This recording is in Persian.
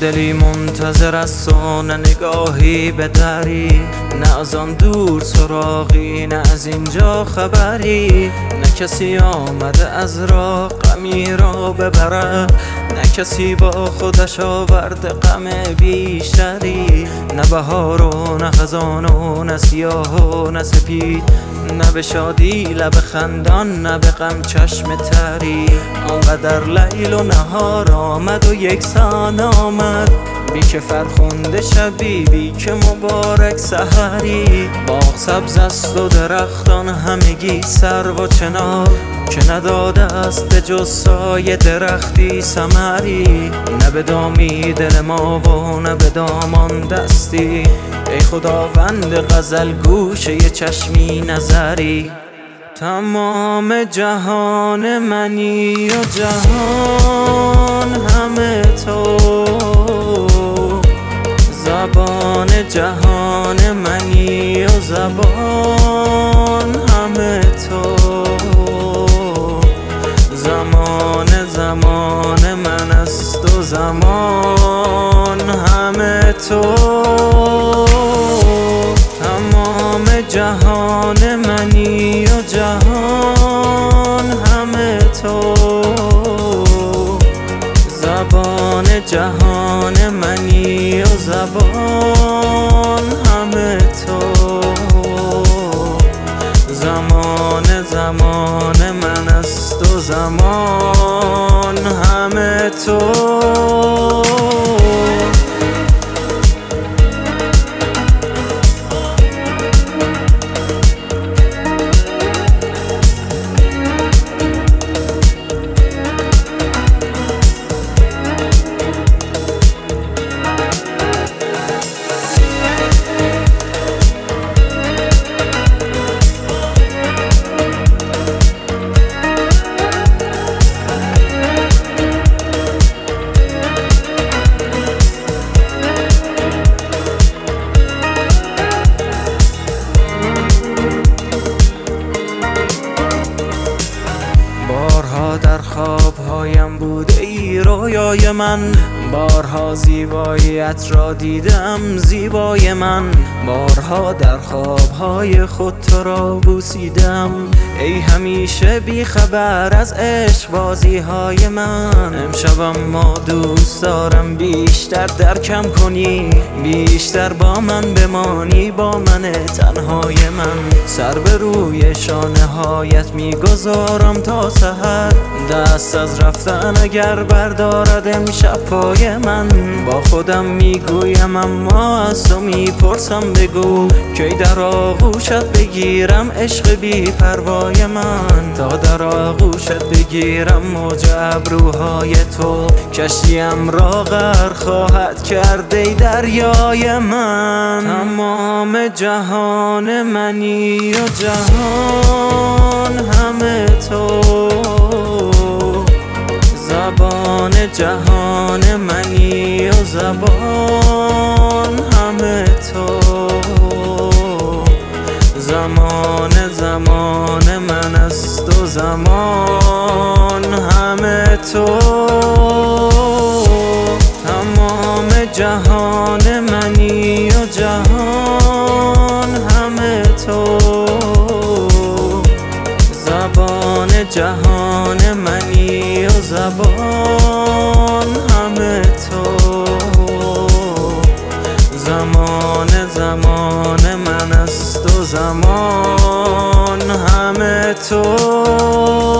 دلی منتظر است و نه نگاهی به دری، نه از آن دور سراغی، نه از اینجا خبری. نه کسی آمده از راه غمی را ببرد، نه کسی با خودش آورده غم بیشتری. نه بهار و نه خزان و نه سیاه و نه سپید، نه به شادی لب خندان، نه به غم چشم تری. آنقدر لیل و نهار آمد و یکسان آمد، بی که فرخنده شبی، بی که مبارک سحری. باغ سبز است و درختان همگی سرو و چنار، که نداده است به جز سایه درختی ثمری. نه به دامی دل ما و نه به دامان دستی، ای خداوند غزل گوشه ی چشمی نظری. تمام جهان منی و جهان همه تو، زبان جهان منی و زبان همه تو. زمان من است و زمان همه تو. تمام جهان منی و جهان همه تو، زبان جهان منی و زبان همه تو. زمان من است و زمان همه تو. بارها در خوابهایم بوده ای رویای من، بارها زیباییت را دیدم زیبای من. بارها در خوابهای خود تو را بوسیدم، ای همیشه بی خبر از عشق بازیهای من. امشبم ما دوست دارم بیشتر درکم کنی، بیشتر با من بمانی، با من تنهای من. سر به روی شانه هایت میگذارم تا سحر، دست از رفتن اگر بردارد امشب پای من. با خودم میگویم اما از تو میپرسم بگو، کی در آغوشت بگیرم عشق بی پروای من. تا در آغوشت بگیرم موج ابروهای تو، کشتیم را غرق خواهد کرد ای دریای من. تمام جهان منی و جهان همه تو، زبان جهان منی و زبان همه تو. زمان من است و زمان همه تو. تمام جهان منی و جهان همه تو، زبان جهان منی و زبان همه تو. زمان من است و زمان همه تو.